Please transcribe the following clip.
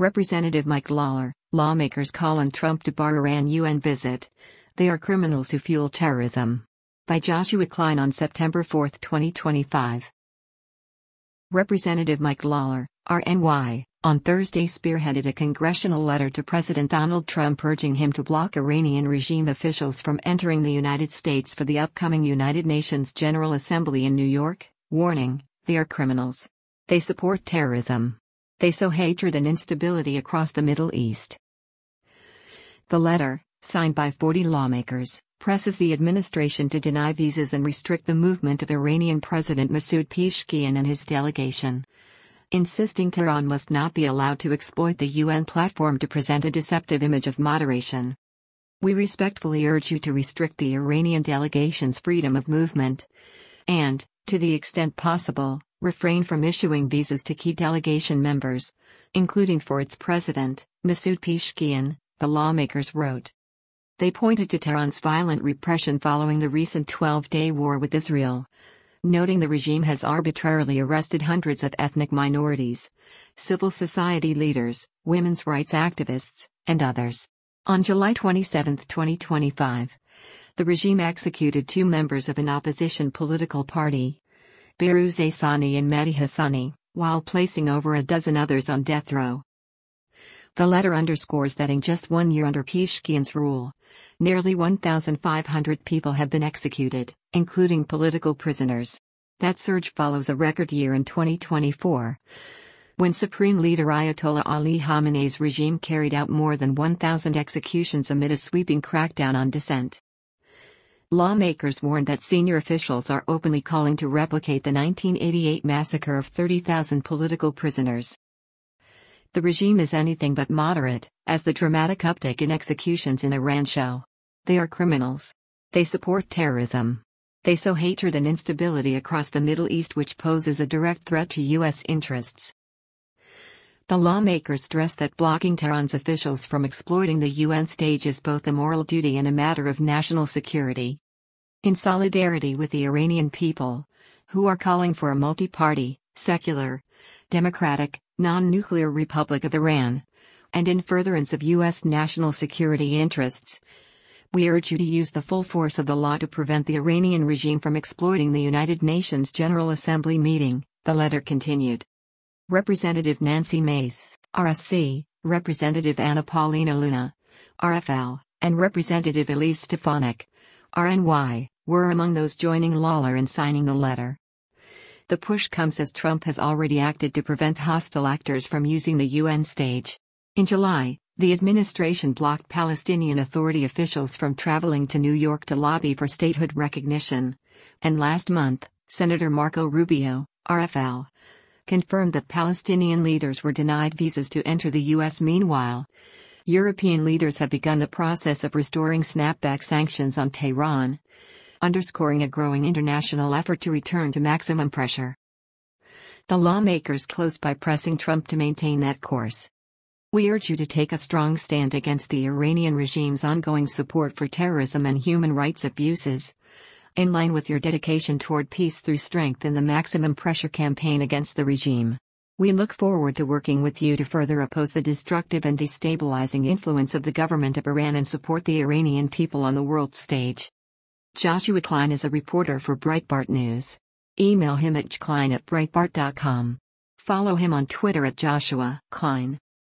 Representative Mike Lawler, lawmakers call on Trump to bar Iran UN visit. They are criminals who fuel terrorism. By Joshua Klein on September 4, 2025. Representative Mike Lawler, RNY, on Thursday spearheaded a congressional letter to President Donald Trump urging him to block Iranian regime officials from entering the United States for the upcoming United Nations General Assembly in New York, warning, they are criminals. They support terrorism. They sow hatred and instability across the Middle East. The letter, signed by 40 lawmakers, presses the administration to deny visas and restrict the movement of Iranian President Masoud Pezeshkian and his delegation, insisting Tehran must not be allowed to exploit the UN platform to present a deceptive image of moderation. We respectfully urge you to restrict the Iranian delegation's freedom of movement and, to the extent possible, refrain from issuing visas to key delegation members, including for its president, Masoud Pezeshkian, the lawmakers wrote. They pointed to Tehran's violent repression following the recent 12-day war with Israel, noting the regime has arbitrarily arrested hundreds of ethnic minorities, civil society leaders, women's rights activists, and others. On July 27, 2025, the regime executed 2 members of an opposition political party, Behrouz Ehsani and Mehdi Hassani, while placing over a dozen others on death row. The letter underscores that in just 1 year under Pezeshkian's rule, nearly 1,500 people have been executed, including political prisoners. That surge follows a record year in 2024, when Supreme Leader Ayatollah Ali Khamenei's regime carried out more than 1,000 executions amid a sweeping crackdown on dissent. Lawmakers warned that senior officials are openly calling to replicate the 1988 massacre of 30,000 political prisoners. The regime is anything but moderate, as the dramatic uptick in executions in Iran show. They are criminals. They support terrorism. They sow hatred and instability across the Middle East, which poses a direct threat to U.S. interests. The lawmakers stress that blocking Tehran's officials from exploiting the UN stage is both a moral duty and a matter of national security. In solidarity with the Iranian people, who are calling for a multi-party, secular, democratic, non-nuclear Republic of Iran, and in furtherance of U.S. national security interests, we urge you to use the full force of the law to prevent the Iranian regime from exploiting the United Nations General Assembly meeting, the letter continued. Representative Nancy Mace, RSC, Representative Anna Paulina Luna, RFL, and Representative Elise Stefanik, RNY, were among those joining Lawler in signing the letter. The push comes as Trump has already acted to prevent hostile actors from using the UN stage. In July, the administration blocked Palestinian Authority officials from traveling to New York to lobby for statehood recognition, and last month, Senator Marco Rubio, RFL, confirmed that Palestinian leaders were denied visas to enter the U.S. Meanwhile, European leaders have begun the process of restoring snapback sanctions on Tehran, underscoring a growing international effort to return to maximum pressure. The lawmakers closed by pressing Trump to maintain that course. We urge you to take a strong stand against the Iranian regime's ongoing support for terrorism and human rights abuses, in line with your dedication toward peace through strength in the maximum pressure campaign against the regime. We look forward to working with you to further oppose the destructive and destabilizing influence of the government of Iran and support the Iranian people on the world stage. Joshua Klein is a reporter for Breitbart News. Email him at jklein@breitbart.com. Follow him on Twitter at Joshua Klein.